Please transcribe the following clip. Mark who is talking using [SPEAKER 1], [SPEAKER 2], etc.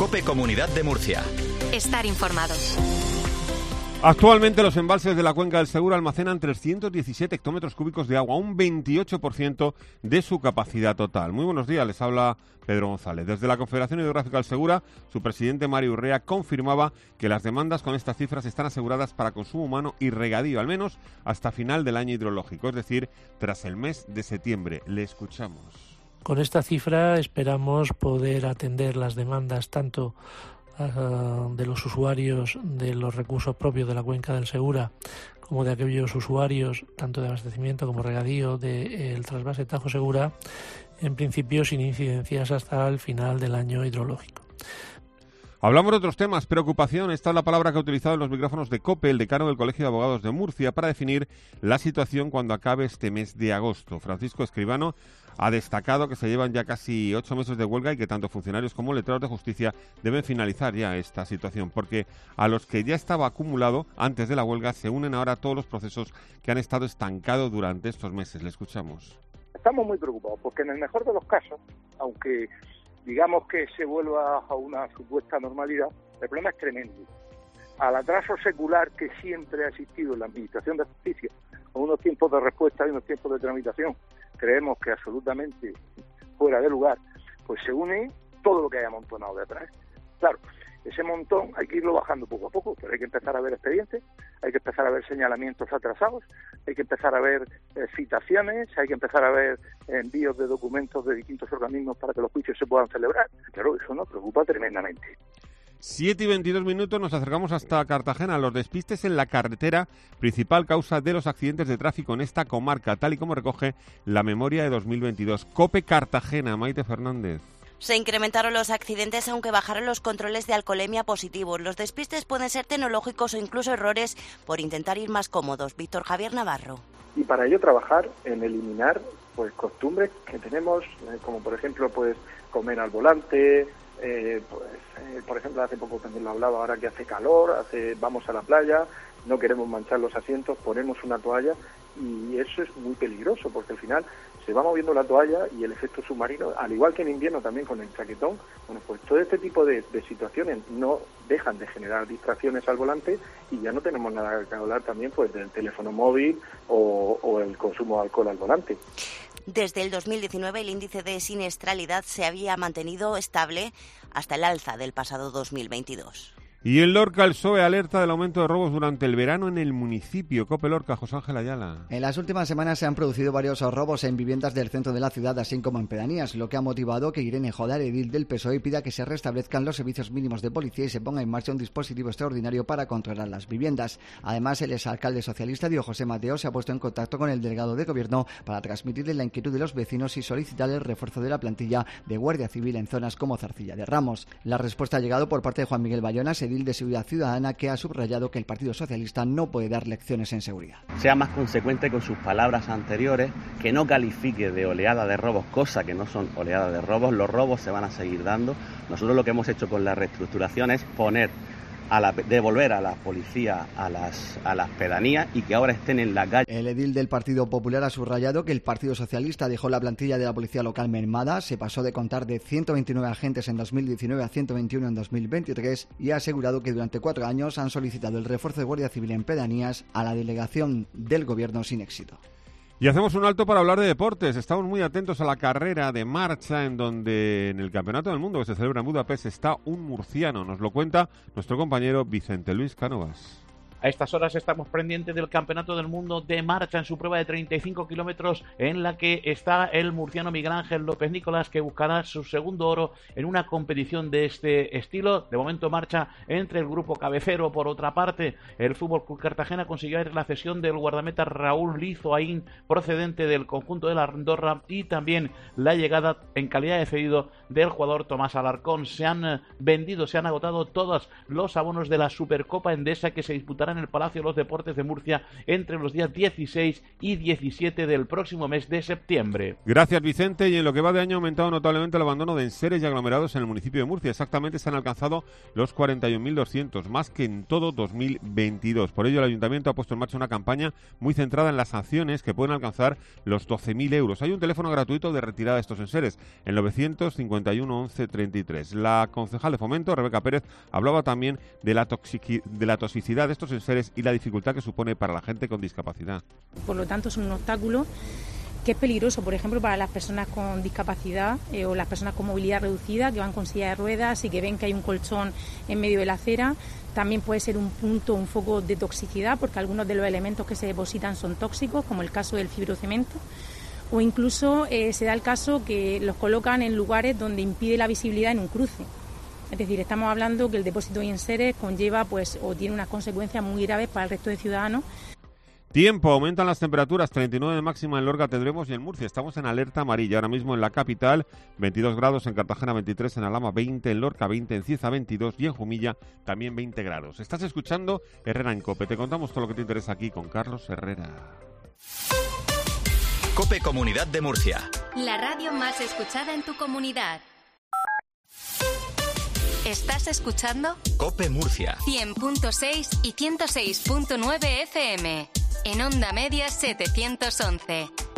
[SPEAKER 1] COPE Comunidad de Murcia.
[SPEAKER 2] Estar informado.
[SPEAKER 3] Actualmente los embalses de la cuenca del Segura almacenan 317 hectómetros cúbicos de agua, un 28% de su capacidad total. Muy buenos días, les habla Pedro González. Desde la Confederación Hidrográfica del Segura, su presidente Mario Urrea confirmaba que las demandas con estas cifras están aseguradas para consumo humano y regadío, al menos hasta final del año hidrológico, es decir, tras el mes de septiembre. Le escuchamos.
[SPEAKER 4] Con esta cifra esperamos poder atender las demandas tanto de los usuarios de los recursos propios de la cuenca del Segura como de aquellos usuarios tanto de abastecimiento como regadío del trasvase Tajo Segura, en principio sin incidencias hasta el final del año hidrológico.
[SPEAKER 3] Hablamos de otros temas. Preocupación, esta es la palabra que ha utilizado en los micrófonos de COPE el decano del Colegio de Abogados de Murcia para definir la situación cuando acabe este mes de agosto. Francisco Escribano ha destacado que se llevan ya casi 8 meses de huelga y que tanto funcionarios como letrados de justicia deben finalizar ya esta situación, porque a los que ya estaba acumulado antes de la huelga se unen ahora todos los procesos que han estado estancados durante estos meses. Le escuchamos.
[SPEAKER 5] Estamos muy preocupados porque en el mejor de los casos, aunque digamos que se vuelva a una supuesta normalidad, el problema es tremendo. Al atraso secular que siempre ha existido en la Administración de Justicia, con unos tiempos de respuesta y unos tiempos de tramitación, creemos que absolutamente fuera de lugar, pues se une todo lo que haya amontonado de atrás. Claro, ese montón hay que irlo bajando poco a poco, pero hay que empezar a ver expedientes, hay que empezar a ver señalamientos atrasados, hay que empezar a ver citaciones, hay que empezar a ver envíos de documentos de distintos organismos para que los juicios se puedan celebrar. Claro, eso nos preocupa tremendamente.
[SPEAKER 3] 7:22, nos acercamos hasta Cartagena. Los despistes en la carretera, principal causa de los accidentes de tráfico en esta comarca, tal y como recoge la memoria de 2022. COPE Cartagena, Maite Fernández.
[SPEAKER 6] Se incrementaron los accidentes aunque bajaron los controles de alcoholemia positivos. Los despistes pueden ser tecnológicos o incluso errores por intentar ir más cómodos. Víctor Javier Navarro.
[SPEAKER 7] Y para ello trabajar en eliminar costumbres que tenemos, como por ejemplo comer al volante, por ejemplo hace poco también lo hablaba, ahora que hace calor, vamos a la playa, no queremos manchar los asientos, ponemos una toalla y eso es muy peligroso porque al final se va moviendo la toalla y el efecto submarino, al igual que en invierno también con el chaquetón, bueno, pues todo este tipo de situaciones no dejan de generar distracciones al volante y ya no tenemos nada que hablar también pues del teléfono móvil o el consumo de alcohol al volante.
[SPEAKER 6] Desde el 2019 el índice de siniestralidad se había mantenido estable hasta el alza del pasado 2022.
[SPEAKER 3] Y en Lorca el PSOE alerta del aumento de robos durante el verano en el municipio. COPE Lorca, José Ángel Ayala.
[SPEAKER 8] En las últimas semanas se han producido varios robos en viviendas del centro de la ciudad, así como en pedanías, lo que ha motivado que Irene Jodar, edil del PSOE, pida que se restablezcan los servicios mínimos de policía y se ponga en marcha un dispositivo extraordinario para controlar las viviendas. Además, el exalcalde socialista Diego José Mateo se ha puesto en contacto con el delegado de gobierno para transmitirle la inquietud de los vecinos y solicitar el refuerzo de la plantilla de Guardia Civil en zonas como Zarcilla de Ramos. La respuesta ha llegado por parte de Juan Miguel Bayonas, edil de Seguridad Ciudadana, que ha subrayado que el Partido Socialista no puede dar lecciones en seguridad.
[SPEAKER 9] Sea más consecuente con sus palabras anteriores, que no califique de oleada de robos, cosa que no son oleadas de robos. Los robos se van a seguir dando. Nosotros lo que hemos hecho con la reestructuración es devolver a la policía a las pedanías y que ahora estén en la calle.
[SPEAKER 8] El edil del Partido Popular ha subrayado que el Partido Socialista dejó la plantilla de la policía local mermada, se pasó de contar de 129 agentes en 2019 a 121 en 2023 y ha asegurado que durante 4 años han solicitado el refuerzo de Guardia Civil en pedanías a la delegación del gobierno sin éxito.
[SPEAKER 3] Y hacemos un alto para hablar de deportes. Estamos muy atentos a la carrera de marcha en donde en el Campeonato del Mundo que se celebra en Budapest está un murciano. Nos lo cuenta nuestro compañero Vicente Luis Cánovas.
[SPEAKER 10] A estas horas estamos pendientes del Campeonato del Mundo de marcha en su prueba de 35 kilómetros en la que está el murciano Miguel Ángel López Nicolás, que buscará su segundo oro en una competición de este estilo. De momento marcha entre el grupo cabecero. Por otra parte, el Fútbol Club Cartagena consiguió la cesión del guardameta Raúl Lizoaín, procedente del conjunto de la Andorra, y también la llegada en calidad de cedido del jugador Tomás Alarcón. Se han agotado todos los abonos de la Supercopa Endesa que se disputará lugar en el Palacio de los Deportes de Murcia entre los días 16 y 17 del próximo mes de septiembre.
[SPEAKER 3] Gracias, Vicente. Y en lo que va de año ha aumentado notablemente el abandono de enseres y aglomerados en el municipio de Murcia. Exactamente se han alcanzado los 41.200, más que en todo 2022. Por ello, el Ayuntamiento ha puesto en marcha una campaña muy centrada en las sanciones que pueden alcanzar los 12.000 euros. Hay un teléfono gratuito de retirada de estos enseres, el 951 11 33. La concejal de Fomento, Rebeca Pérez, hablaba también de la toxicidad de estos enseres y la dificultad que supone para la gente con discapacidad.
[SPEAKER 1] Por lo tanto, es un obstáculo que es peligroso, por ejemplo, para las personas con discapacidad o las personas con movilidad reducida que van con silla de ruedas y que ven que hay un colchón en medio de la acera. También puede ser un foco de toxicidad, porque algunos de los elementos que se depositan son tóxicos, como el caso del fibrocemento, o incluso se da el caso que los colocan en lugares donde impide la visibilidad en un cruce. Es decir, estamos hablando que el depósito de enseres conlleva o tiene unas consecuencias muy graves para el resto de ciudadanos.
[SPEAKER 3] Tiempo, aumentan las temperaturas, 39 de máxima en Lorca tendremos y en Murcia. Estamos en alerta amarilla ahora mismo en la capital, 22 grados en Cartagena, 23 en Alhama, 20 en Lorca, 20 en Cieza, 22 y en Jumilla también 20 grados. Estás escuchando Herrera en COPE. Te contamos todo lo que te interesa aquí con Carlos Herrera.
[SPEAKER 2] COPE Comunidad de Murcia.
[SPEAKER 11] La radio más escuchada en tu comunidad. ¿Estás escuchando?
[SPEAKER 2] COPE Murcia.
[SPEAKER 11] 100.6 y 106.9 FM. En onda media 711.